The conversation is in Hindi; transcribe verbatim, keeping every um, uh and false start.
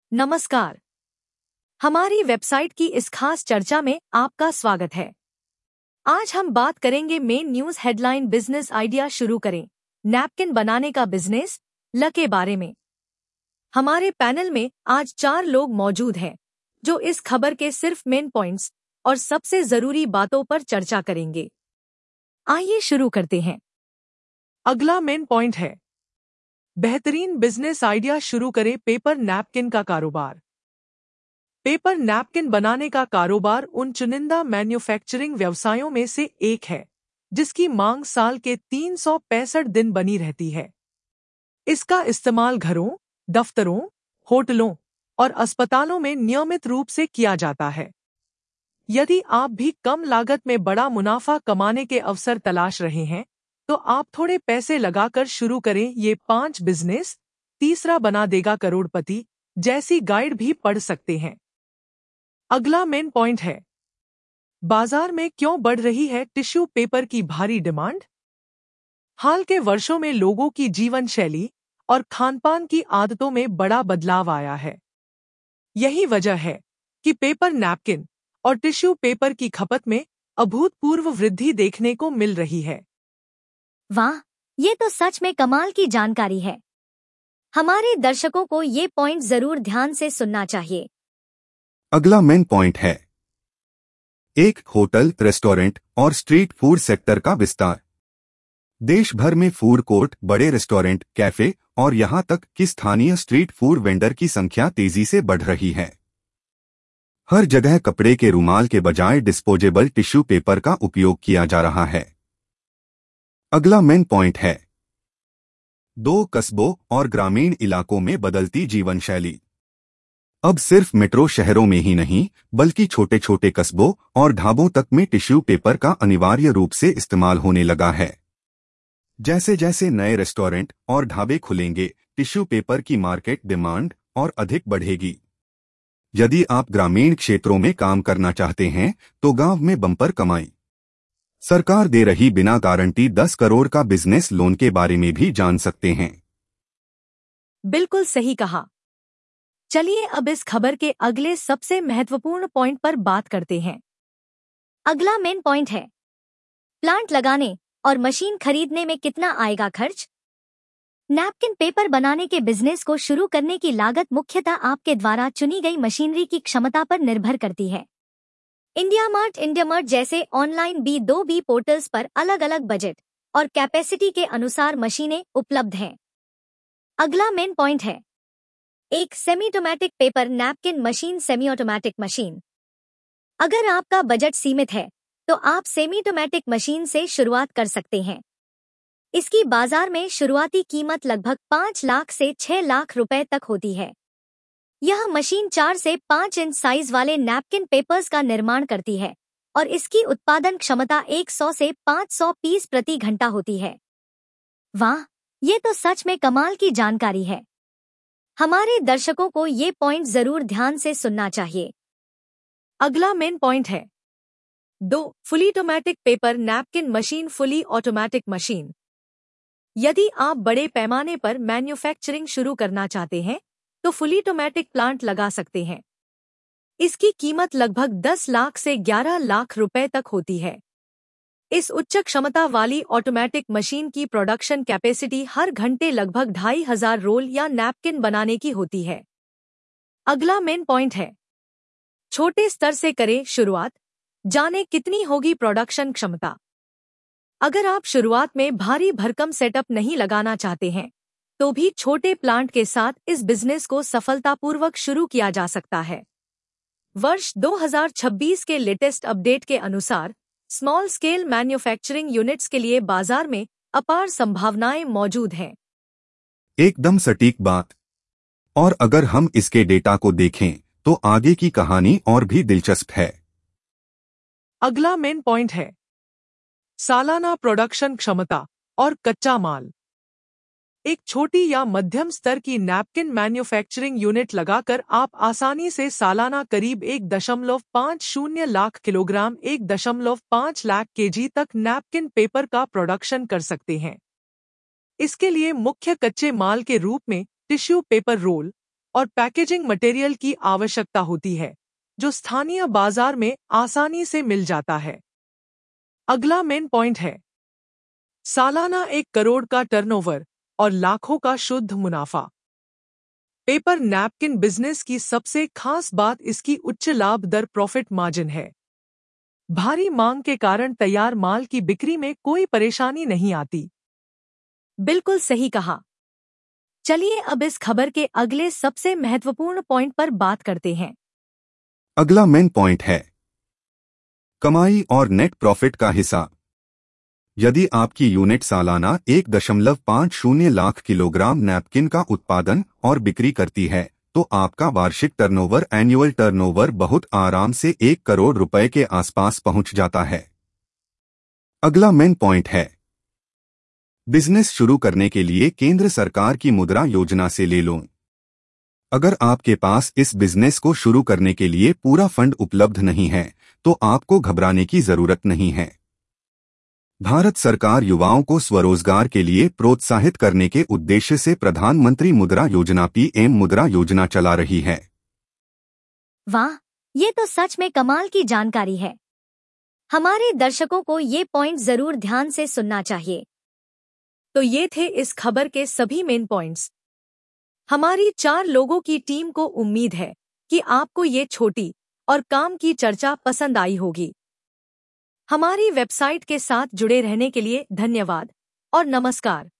नमस्कार। हमारी वेबसाइट की इस खास चर्चा में आपका स्वागत है। आज हम बात करेंगे main news headline business idea शुरू करें नैपकिन बनाने का बिजनेस ल के बारे में। हमारे पैनल में आज चार लोग मौजूद हैं जो इस खबर के सिर्फ मेन पॉइंट्स और सबसे जरूरी बातों पर चर्चा करेंगे। आइए शुरू करते हैं। अगला मेन पॉइंट है बेहतरीन बिजनेस आइडिया शुरू करें पेपर नैपकिन का कारोबार। पेपर नैपकिन बनाने का कारोबार उन चुनिंदा मैन्युफैक्चरिंग व्यवसायों में से एक है जिसकी मांग साल के तीन सौ पैंसठ दिन बनी रहती है। इसका इस्तेमाल घरों, दफ्तरों, होटलों और अस्पतालों में नियमित रूप से किया जाता है। यदि आप भी कम लागत में बड़ा मुनाफा कमाने के अवसर तलाश रहे हैं तो आप थोड़े पैसे लगाकर शुरू करें ये पांच बिजनेस तीसरा बना देगा करोड़पति जैसी गाइड भी पढ़ सकते हैं। अगला मेन पॉइंट है बाजार में क्यों बढ़ रही है टिश्यू पेपर की भारी डिमांड। हाल के वर्षों में लोगों की जीवन शैली और खानपान की आदतों में बड़ा बदलाव आया है। यही वजह है कि पेपर नैपकिन और टिश्यू पेपर की खपत में अभूतपूर्व वृद्धि देखने को मिल रही है। वाह, ये तो सच में कमाल की जानकारी है। हमारे दर्शकों को ये पॉइंट जरूर ध्यान से सुनना चाहिए। अगला मेन पॉइंट है एक होटल, रेस्टोरेंट और स्ट्रीट फूड सेक्टर का विस्तार। देश भर में फूड कोर्ट, बड़े रेस्टोरेंट, कैफे और यहां तक कि स्थानीय स्ट्रीट फूड वेंडर की संख्या तेजी से बढ़ रही है। हर जगह कपड़े के रुमाल के बजाय डिस्पोजेबल टिश्यू पेपर का उपयोग किया जा रहा है। अगला मेन पॉइंट है दो कस्बों और ग्रामीण इलाकों में बदलती जीवन शैली। अब सिर्फ मेट्रो शहरों में ही नहीं बल्कि छोटे छोटे कस्बों और ढाबों तक में टिश्यू पेपर का अनिवार्य रूप से इस्तेमाल होने लगा है। जैसे जैसे नए रेस्टोरेंट और ढाबे खुलेंगे टिश्यू पेपर की मार्केट डिमांड और अधिक बढ़ेगी। यदि आप ग्रामीण क्षेत्रों में काम करना चाहते हैं तो गांव में बम्पर कमाई। सरकार दे रही बिना गारंटी दस करोड़ का बिजनेस लोन के बारे में भी जान सकते हैं। बिल्कुल सही कहा। चलिए अब इस खबर के अगले सबसे महत्वपूर्ण पॉइंट पर बात करते हैं। अगला मेन पॉइंट है प्लांट लगाने और मशीन खरीदने में कितना आएगा खर्च। नैपकिन पेपर बनाने के बिजनेस को शुरू करने की लागत मुख्यतः आपके द्वारा चुनी गई मशीनरी की क्षमता पर निर्भर करती है। इंडिया मार्ट, इंडिया मार्ट जैसे ऑनलाइन बी दो बी पोर्टल्स पर अलग अलग बजट और कैपेसिटी के अनुसार मशीनें उपलब्ध हैं। अगला मेन पॉइंट है एक semi automatic paper napkin machine. Semi automatic machine. अगर आपका बजट सीमित है तो आप सेमी ऑटोमेटिक मशीन से शुरुआत कर सकते हैं। इसकी बाजार में शुरुआती कीमत लगभग पाँच लाख से छह लाख रुपए तक होती है। यह मशीन चार से पाँच इंच साइज वाले नैपकिन पेपर्स का निर्माण करती है और इसकी उत्पादन क्षमता सौ से पाँच सौ पीस प्रति घंटा होती है। वाह, ये तो सच में कमाल की जानकारी है। हमारे दर्शकों को ये पॉइंट जरूर ध्यान से सुनना चाहिए। अगला मेन पॉइंट है दो fully automatic paper napkin machine. Fully automatic machine. यदि आप बड़े पैमाने पर मैन्युफैक्चरिंग शुरू करना चाहते हैं तो फुली ऑटोमेटिक प्लांट लगा सकते हैं। इसकी कीमत लगभग दस लाख से ग्यारह लाख रुपए तक होती है। इस उच्च क्षमता वाली ऑटोमेटिक मशीन की प्रोडक्शन कैपेसिटी हर घंटे लगभग ढाई हजार रोल या नैपकिन बनाने की होती है। अगला मेन पॉइंट है छोटे स्तर से करें शुरुआत, जाने कितनी होगी प्रोडक्शन क्षमता। अगर आप शुरुआत में भारी भरकम सेटअप नहीं लगाना चाहते हैं तो भी छोटे प्लांट के साथ इस बिजनेस को सफलतापूर्वक शुरू किया जा सकता है। वर्ष दो हज़ार छब्बीस के लेटेस्ट अपडेट के अनुसार स्मॉल स्केल मैन्युफैक्चरिंग यूनिट्स के लिए बाजार में अपार संभावनाएं मौजूद हैं। एकदम सटीक बात। और अगर हम इसके डेटा को देखें तो आगे की कहानी और भी दिलचस्प है। अगला मेन पॉइंट है सालाना प्रोडक्शन क्षमता और कच्चा माल। एक छोटी या मध्यम स्तर की नैपकिन मैन्युफैक्चरिंग यूनिट लगाकर आप आसानी से सालाना करीब एक दशमलव पाँच शून्य लाख किलोग्राम एक दशमलव पाँच लाख केजी तक नैपकिन पेपर का प्रोडक्शन कर सकते हैं। इसके लिए मुख्य कच्चे माल के रूप में टिश्यू पेपर रोल, और पैकेजिंग मटेरियल की आवश्यकता होती है, जो स्थानीय बाजार में आसानी से मिल जाता है। अगला मेन पॉइंट है सालाना एक करोड़ का टर्नओवर और लाखों का शुद्ध मुनाफा। पेपर नैपकिन बिजनेस की सबसे खास बात इसकी उच्च लाभ दर प्रॉफिट मार्जिन है। भारी मांग के कारण तैयार माल की बिक्री में कोई परेशानी नहीं आती। बिल्कुल सही कहा। चलिए अब इस खबर के अगले सबसे महत्वपूर्ण पॉइंट पर बात करते हैं। अगला मेन पॉइंट है कमाई और नेट प्रॉफिट का हिसाब। यदि आपकी यूनिट सालाना एक दशमलव पाँच शून्य लाख किलोग्राम नैपकिन का उत्पादन और बिक्री करती है, तो आपका वार्षिक टर्नओवर एनुअल टर्नओवर बहुत आराम से एक करोड़ रुपए के आसपास पहुंच जाता है। अगला मेन पॉइंट है बिजनेस शुरू करने के लिए केंद्र सरकार की मुद्रा योजना से ले लोन। अगर आपके पास इस बिजनेस को शुरू करने के लिए पूरा फंड उपलब्ध नहीं है, तो आपको घबराने की जरूरत नहीं है। भारत सरकार युवाओं को स्वरोजगार के लिए प्रोत्साहित करने के उद्देश्य से प्रधानमंत्री मुद्रा योजना पीएम मुद्रा योजना चला रही है। वाह, ये तो सच में कमाल की जानकारी है। हमारे दर्शकों को ये पॉइंट जरूर ध्यान से सुनना चाहिए। तो ये थे इस खबर के सभी मेन पॉइंट्स। हमारी चार लोगों की टीम को उम्मीद है कि आपको ये छोटी और काम की चर्चा पसंद आई होगी। हमारी वेबसाइट के साथ जुड़े रहने के लिए धन्यवाद और नमस्कार।